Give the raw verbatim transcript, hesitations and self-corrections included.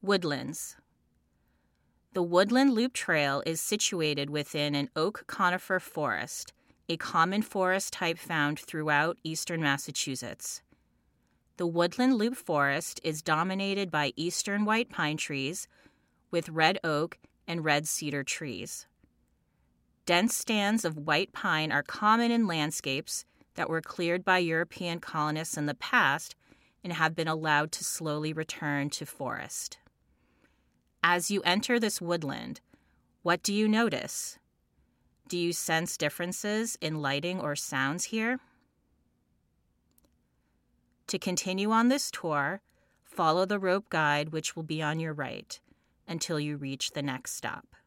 Woodlands. The Woodland Loop Trail is situated within an oak conifer forest, a common forest type found throughout eastern Massachusetts. The Woodland Loop Forest is dominated by eastern white pine trees with red oak and red cedar trees. Dense stands of white pine are common in landscapes that were cleared by European colonists in the past and have been allowed to slowly return to forest. As you enter this woodland, what do you notice? Do you sense differences in lighting or sounds here? To continue on this tour, follow the rope guide which will be on your right until you reach the next stop.